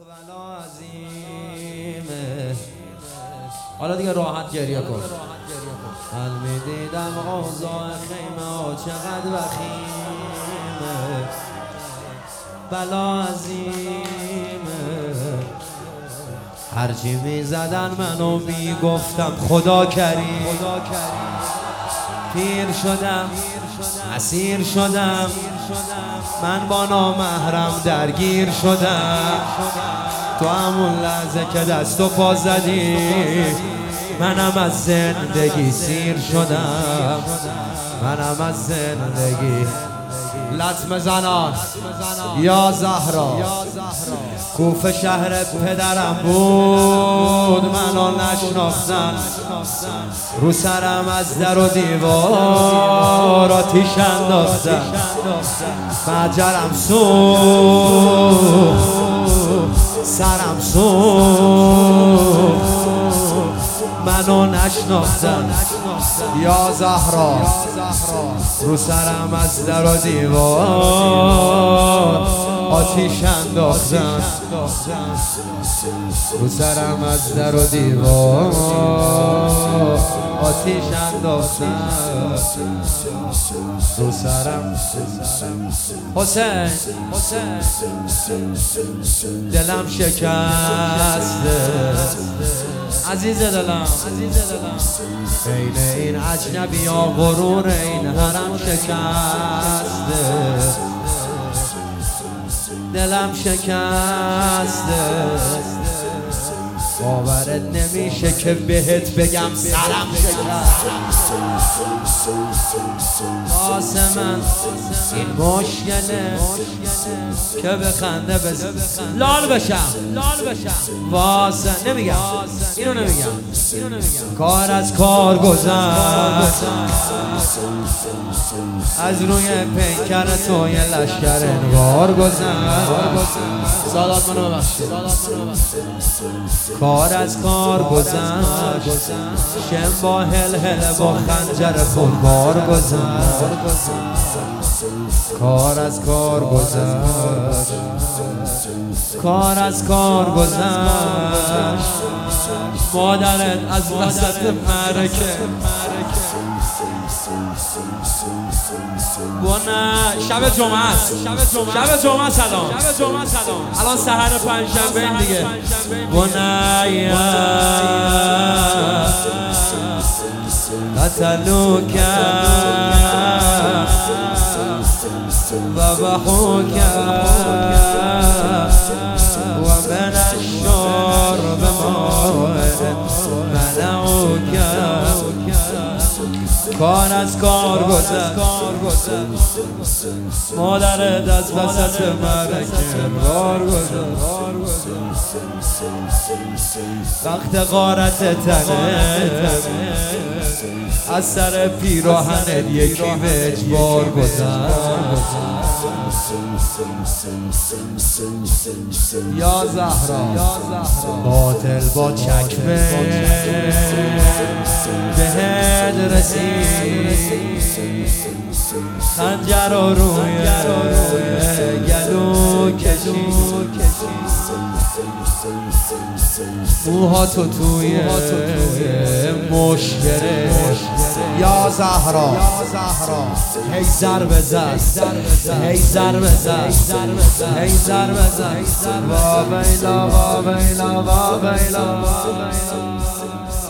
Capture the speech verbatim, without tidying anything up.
بلا عظیمه. حالا دیگه راحت گریه کن. من میدیدم اوضاع خیمه ها چقدر وخیمه، بلا عظیمه. هرچی میزدن منو میگفتم خدا کریم. پیر شدم اسیر شدم، من با نامحرم درگیر شدم. تو همون لحظه که دست و پا زدی منم از زندگی سیر شدم. منم از زندگی لطمه زنان یا زهرا. کوفه شهر پدرم بود، منو نشناختن. رو سرم از در و دیوار آتیش انداختن. مجرم سوخت، سرم سوخت، منو نشناختن یا زهرا. رو سرم از در و دیوار آتیش انداختن. رو سرم از در و دیوار آتیش انداختن. رو سرم حسین دلم شکسته، عزیز دلم بین این اجنبی ها غرور این حرم شکسته. دلم شکسته، باورت نمیشه که بهت بگم سرم شکسته. واسه من این مشکله که بخنده بزن لال بشم. واسه نمیگم اینو نمیگم کار از کار گذشت. از روی پیکر تو یه لشکر انوار گذشت. سادات منو ببخشید. کار از کار گذشت، شم با هل هل با خنجر پربار گذشت. کار از کار گذشت، کار از کار گذشت. مادرت از وسط معرکه بونه. شب جمعه است، شب جمعه سلام، الان سحر پنجشنبه دیگه. بونه قتلوک و بحوک و من الشرب منعوک. کار از کار گذشت، مادرت از وسط معرکه بار گذشت. وقت غارت تنه از سر پیراهنت یکی به اجبار گذشت. یا زهرا باطل با چکمه بهت رسید. خنجر رو روی گلو کشید. موها تو توی مشکره یا زهرا. هی ضربه زد، هی ضربه زد، هی ضربه زد. وا ویلا وا ویلا وا ویلا.